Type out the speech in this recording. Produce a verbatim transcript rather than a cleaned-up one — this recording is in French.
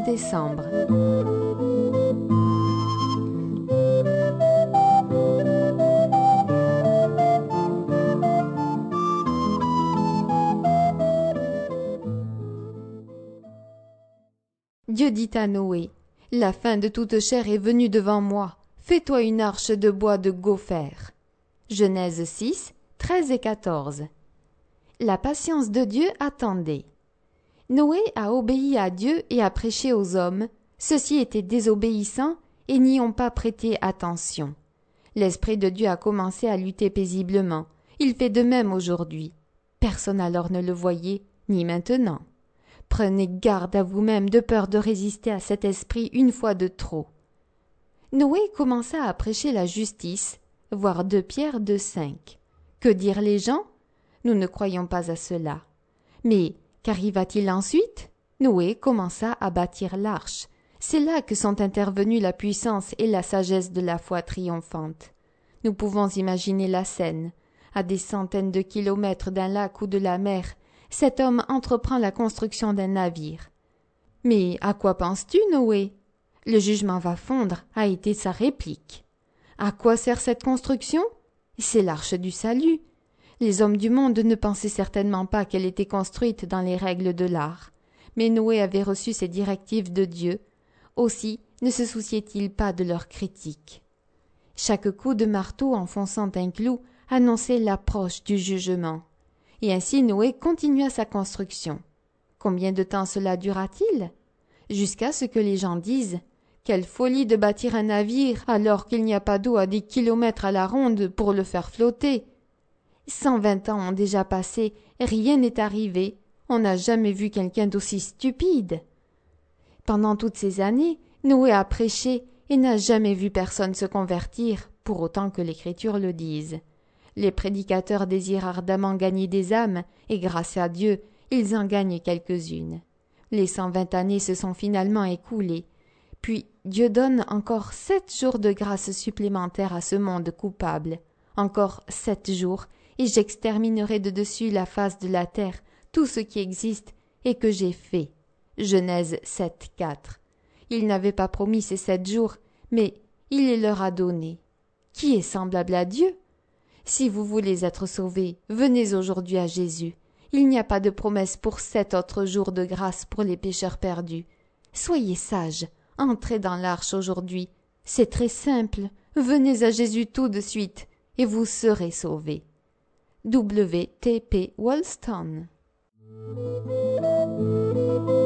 décembre. Dieu dit à Noé: « La fin de toute chair est venue devant moi. Fais-toi une arche de bois de gopher. » Genèse six, treize et quatorze. La patience de Dieu attendait. Noé a obéi à Dieu et a prêché aux hommes. Ceux-ci étaient désobéissants et n'y ont pas prêté attention. L'Esprit de Dieu a commencé à lutter paisiblement. Il fait de même aujourd'hui. Personne alors ne le voyait, ni maintenant. Prenez garde à vous-même de peur de résister à cet esprit une fois de trop. Noé commença à prêcher la justice, voir deux Pierre deux cinq. Que dirent les gens? Nous ne croyons pas à cela. Mais qu'arriva-t-il ensuite? Noé commença à bâtir l'arche. C'est là que sont intervenues la puissance et la sagesse de la foi triomphante. Nous pouvons imaginer la scène. À des centaines de kilomètres d'un lac ou de la mer, cet homme entreprend la construction d'un navire. « Mais à quoi penses-tu, Noé ? Le jugement va fondre » a été sa réplique. À quoi sert cette construction? C'est l'arche du salut. Les hommes du monde ne pensaient certainement pas qu'elle était construite dans les règles de l'art. Mais Noé avait reçu ces directives de Dieu. Aussi ne se souciait-il pas de leurs critiques. Chaque coup de marteau enfonçant un clou annonçait l'approche du jugement. Et ainsi Noé continua sa construction. Combien de temps cela dura-t-il? Jusqu'à ce que les gens disent « Quelle folie de bâtir un navire alors qu'il n'y a pas d'eau à des kilomètres à la ronde pour le faire flotter !» Cent vingt ans ont déjà passé, rien n'est arrivé, on n'a jamais vu quelqu'un d'aussi stupide. Pendant toutes ces années, Noé a prêché et n'a jamais vu personne se convertir, pour autant que l'Écriture le dise. Les prédicateurs désirent ardemment gagner des âmes, et grâce à Dieu, ils en gagnent quelques-unes. Les cent vingt années se sont finalement écoulées. Puis Dieu donne encore sept jours de grâce supplémentaires à ce monde coupable. Encore sept jours, et j'exterminerai de dessus la face de la terre tout ce qui existe et que j'ai fait. Genèse sept, quatre. Il n'avait pas promis ces sept jours, mais il les leur a donnés. Qui est semblable à Dieu? Si vous voulez être sauvés, venez aujourd'hui à Jésus. Il n'y a pas de promesse pour sept autres jours de grâce pour les pécheurs perdus. Soyez sages, entrez dans l'arche aujourd'hui. C'est très simple. Venez à Jésus tout de suite et vous serez sauvés. W T P Wollstone.